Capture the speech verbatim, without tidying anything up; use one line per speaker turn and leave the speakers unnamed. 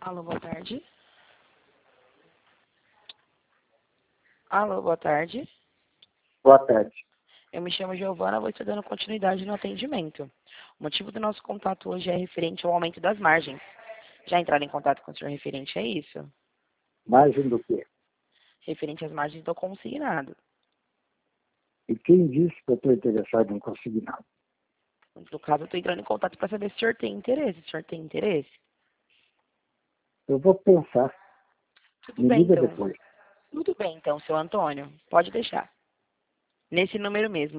Alô, boa tarde. Alô, boa tarde.
Boa tarde.
Eu me chamo Giovana, vou estar dando continuidade no atendimento. O motivo do nosso contato hoje é referente ao aumento das margens. Já entraram em contato com o senhor referente a isso?
Margem do quê?
Referente às margens do consignado.
E quem disse que eu estou interessado em consignado?
No caso, eu estou entrando em contato para saber se o senhor tem interesse. O senhor tem interesse?
Eu vou pensar.
Tudo
Me
bem,
liga
então.
depois.
Tudo bem, então, seu Antônio. Pode deixar. Nesse número mesmo.